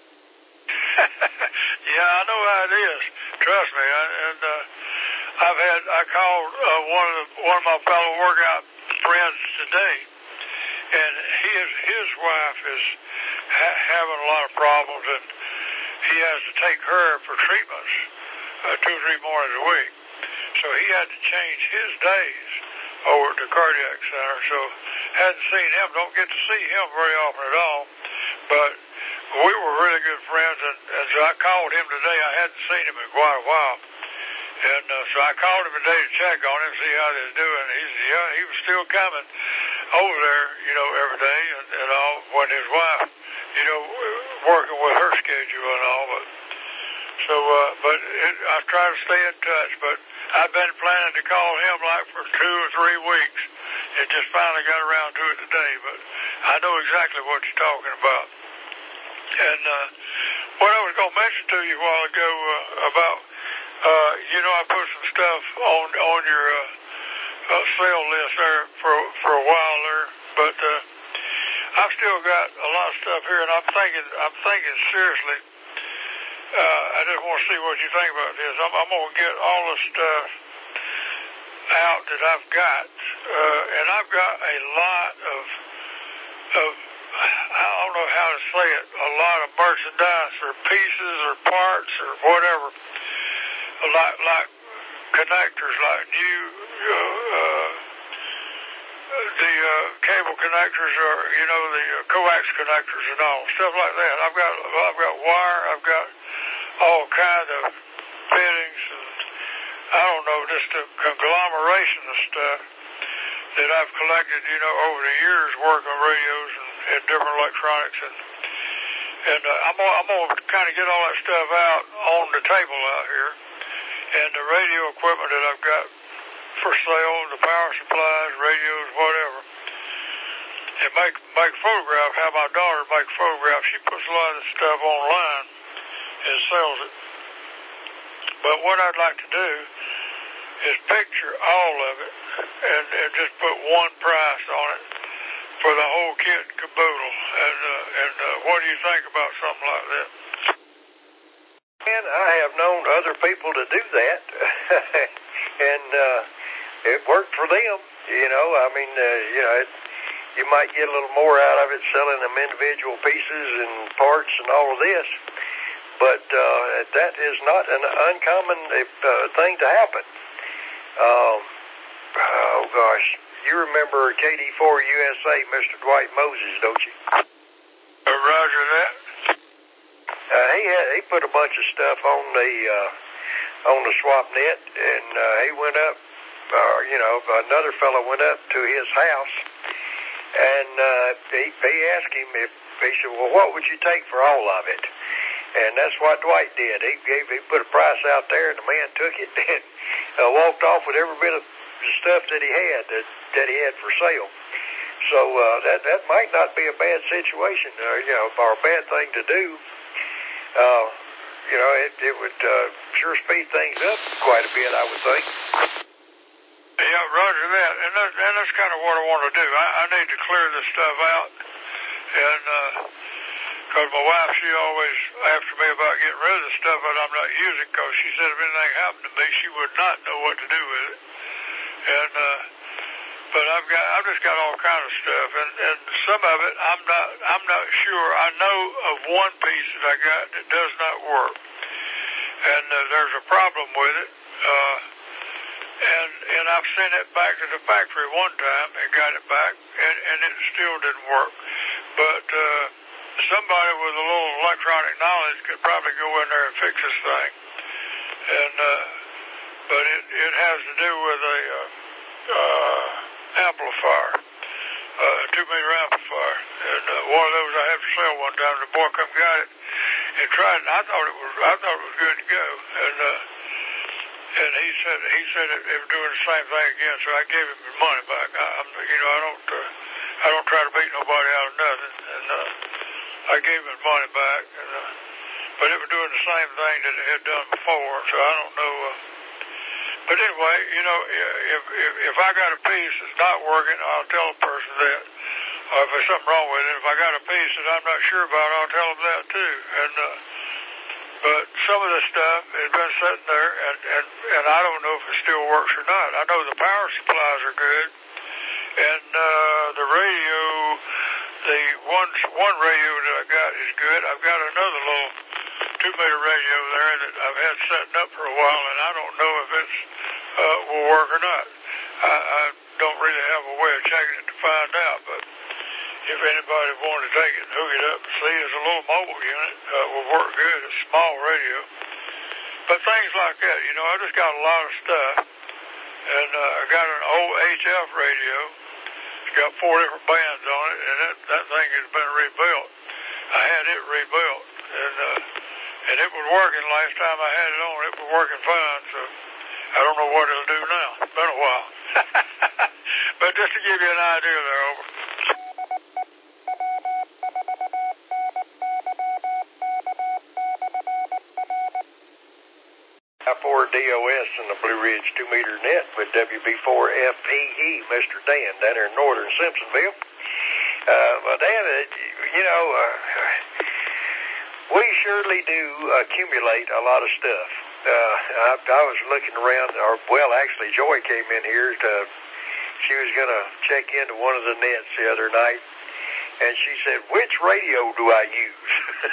Yeah, I know how it is. Trust me. I, and uh, I've had I called uh, one of the, one of my fellow workout friends today, and his his wife is ha- having a lot of problems, and he has to take her for treatments uh, two or three mornings a week. So he had to change his days over at the cardiac center. So hadn't seen him. Don't get to see him very often at all. But we were really good friends, and, and so I called him today. I hadn't seen him in quite a while. And uh, so I called him today to check on him, see how he was doing. He said, yeah, he was still coming over there, you know, every day and, and all, when his wife, you know, working with her schedule and all. But so, uh, but it, I try to stay in touch. But I've been planning to call him like for two or three weeks, and just finally got around to it today. But I know exactly what you're talking about. And uh, what I was going to mention to you a while ago uh, about, uh, you know, I put some stuff on on your uh, uh, sale list there for for a while there, but uh, I've still got a lot of stuff here, and I'm thinking I'm thinking seriously uh, I just want to see what you think about this. I'm, I'm going to get all the stuff out that I've got, uh, and I've got a lot of, of, I don't know how to say it, a lot of merchandise or pieces or parts or whatever, like, like connectors, like new, uh, uh, the uh, cable connectors or, you know, the uh, coax connectors and all, stuff like that. I've got, I've got wire, I've got all kinds of fittings and I don't know, just a conglomeration of stuff that I've collected, you know, over the years working on radios and, and different electronics. And, and uh, I'm, I'm going to kind of get all that stuff out on the table out here. And the radio equipment that I've got for sale, the power supplies, radios, whatever. And make, make a photograph, have my daughter make a photograph. She puts a lot of this stuff online and sells it. But what I'd like to do is picture all of it and, and just put one price on it for the whole kit and caboodle. And, uh, and uh, what do you think about something like that? And I have known other people to do that, and uh, it worked for them. You know, I mean, uh, you know, it, you might get a little more out of it selling them individual pieces and parts and all of this. But uh, that is not an uncommon uh, thing to happen. Um, oh, gosh. You remember K D four U S A, Mister Dwight Moses, don't you? Uh, roger that. Uh, he had, he put a bunch of stuff on the uh, on the swap net, and uh, he went up, uh, you know, another fellow went up to his house, and uh, he, he asked him if, he said, well, what would you take for all of it? And that's what Dwight did. He gave, he put a price out there, and the man took it and uh, walked off with every bit of stuff that he had that, that he had for sale. So uh, that that might not be a bad situation, uh, you know, or a bad thing to do. Uh, you know, it, it would uh, sure speed things up quite a bit, I would think. Yeah, roger that. And, that, and that's kind of what I want to do. I, I need to clear this stuff out, and. Uh, Because my wife, she always after me about getting rid of the stuff that I'm not using, because she said if anything happened to me, she would not know what to do with it. And uh, but I've got, I've just got all kinds of stuff, and, and some of it I'm not, I'm not sure. I know of one piece that I got that does not work, and uh, there's a problem with it. Uh, and and I've sent it back to the factory one time and got it back, and, and it still didn't work. But uh, somebody with a little electronic knowledge could probably go in there and fix this thing. And uh, but it, it has to do with a uh, uh, amplifier, uh, a two meter amplifier. And uh, one of those I had for sale one time. The boy come got it and tried it. And I thought it was I thought it was good to go. And uh, and he said he said it, it was doing the same thing again. So I gave him his money back. I, I'm you know I don't uh, I don't try to beat nobody out of nothing. And uh, I gave him his money back, and, uh, but it was doing the same thing that it had done before, so I don't know. Uh, but anyway, you know, if, if if I got a piece that's not working, I'll tell a person that. Or if there's something wrong with it, if I got a piece that I'm not sure about, I'll tell them that too. And uh, but some of the stuff has been sitting there, and, and, and I don't know if it still works or not. I know the power supplies are good, and uh, the radio. The one one radio that I got is good. I've got another little two meter radio there that I've had setting up for a while, and I don't know if it's uh, will work or not. I, I don't really have a way of checking it to find out, but if anybody wanted to take it and hook it up and see, it's a little mobile unit. Uh, will work good. It's a small radio. But things like that, you know, I just got a lot of stuff, and uh, I got an old H F radio. It's got four different bands on it, and that, that thing has been rebuilt. I had it rebuilt, and uh, and it was working last time I had it on. It was working fine, so I don't know what it'll do now. It's been a while. But just to give you an idea there, over. four D O S and the Blue Ridge two meter net with W B four F E E, Mister Dan, down there in northern Simpsonville. Uh, well, Dan, uh, you know, uh, we surely do accumulate a lot of stuff. Uh, I, I was looking around, or well, actually, Joy came in here to. She was going to check into one of the nets the other night, and she said, "Which radio do I use?"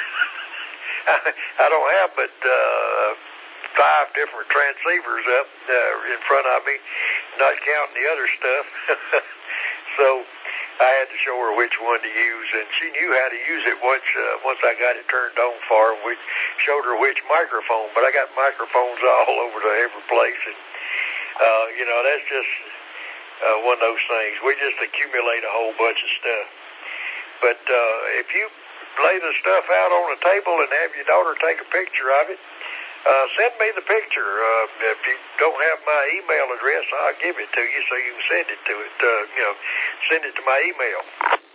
I don't have but uh, five different transceivers up uh, in front of me, not counting the other stuff. So I had to show her which one to use, and she knew how to use it once uh, once I got it turned on for her. We showed her which microphone, but I got microphones all over to every place, and uh, you know, that's just uh, one of those things. We just accumulate a whole bunch of stuff. But uh, if you lay the stuff out on the table and have your daughter take a picture of it, uh, send me the picture. Uh, if you don't have my email address, I'll give it to you so you can send it to it. Uh, you know, send it to my email.